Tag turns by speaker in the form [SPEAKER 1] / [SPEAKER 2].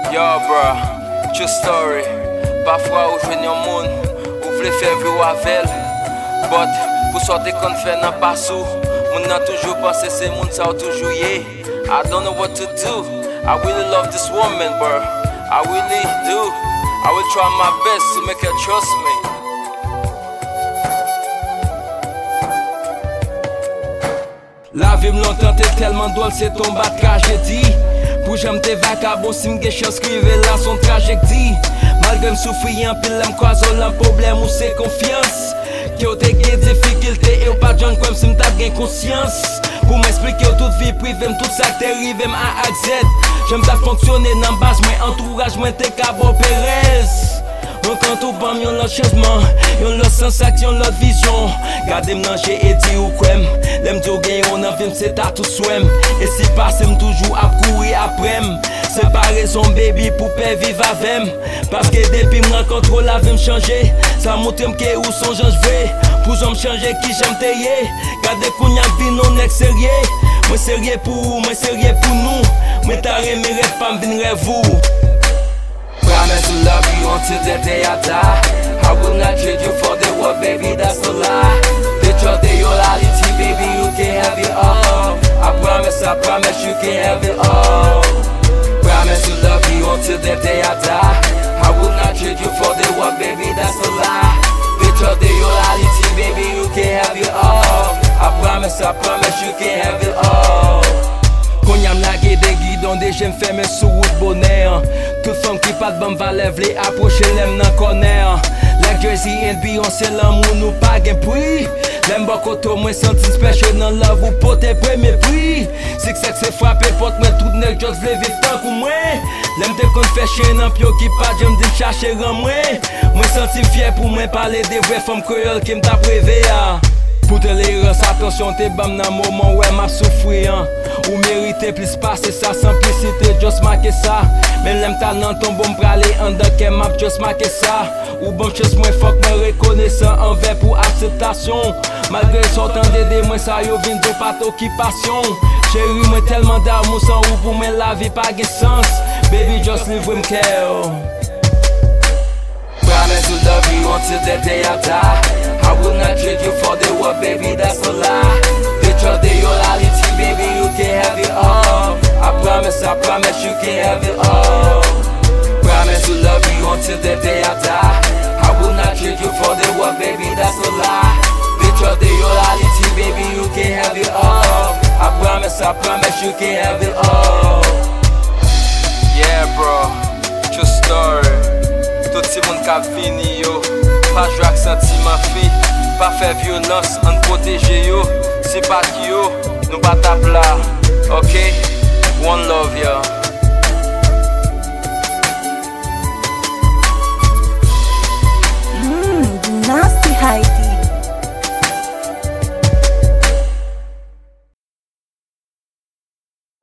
[SPEAKER 1] Yo, bro, true story. Parfois, ou jwenn yon moun, ou vle fè vre ou avel. But, pou sorte kon fè nan pasou, moun nan toujou pense se moun sa ou toujou ye. I don't know what to do. I really love this woman, bro. I really do. I will try my best to make her trust me. La vie m'longtemps t'es tellement drôle, c'est ton bas de tragédie. Pour j'aime tes vagabonds, si m'ge chance crive là son trajectoire. Malgré m'souffrir en pile, m'croise un problème ou c'est confiance. Que ou te gen difficulté et ou pas John comme si m'tap gen conscience. Pour m'expliquer toute vie privée, tout ça qui t'arrive à A à Z. J'aime ta fonctionner dans base, moi entourage, moi t'es cabot Perez. Quand tout bam yon lot changement, yon lot sensation, yon lot vision. Gade m'nanje et di ou kwem. Lem di ou gen yon envie c'est ta tout swem. Et si passe m'toujou ap kouri aprem. C'est pas raison baby pour pe vive avem. Parce que depuis m'rencontre la vie m'changer. Ça montre m'ke ou son jan j'vre. Pour j'en m'changer qui j'aime teye. Gade kounya vi non nek sérieux. Moi sérieux pour nous. Moi ta remé rêve pas m'vin rêve vous. Promise to love you until the day I die. I will not trade you for the world, baby, that's a lie. Picture the your reality, baby, you can have it all. I promise you can have it all. Promise to love you until the day I die. I will not trade you for the world, baby, that's a lie. Picture the your reality, baby, you can have it all. I promise you can have it all. Konyam lage de guidon de j'aime faire mes sous route bonheur. Toute femme qui pas de bon va lève les approcher l'aime nan connaît. Like Jersey and Beyoncé l'amour nous pas gain prix. L'aime beaucoup moins senti special dans love ou pote premier prix. C'est que c'est frappé porte moi tout nèg just vle vivre tant que moi. L'aime te kon fait chien nan pio qui pas j'aime de chercher ran moi. Moi senti fier pour moi parler des vraies femmes créoles qui m't'a prévé. Pour te l'errance, attention, t'es bam nan moment où elle m'a souffri. Ou mérite plus passer sa simplicité, just marquer ça. Mais l'aime talent ton bon pralé, en de map just marquer ça. Ou bon chose moins fuck, moi reconnaissant envers pour acceptation. Malgré son temps d'aider, moi ça yo vin de pas d'occupation. Chérie, moi tellement d'amour sans ou pour moi la vie pas de sens. Baby, just live with care. Promise to love you until the day I die. I will not trade you for the world, baby, that's a lie. Picture the your reality, baby, you can have it all. I promise you can have it all. Promise to love you until the day I die. I will not trade you for the world, baby, that's a lie. Picture the your reality, baby, you can have it all. I promise you can have it all. Yeah, bro, true story. Tout si moun ka vini yo. Pas jouer avec sentiment fi. Pas faire violence, on protéger yo. C'est pas qui yo, nous pas tap là. Ok?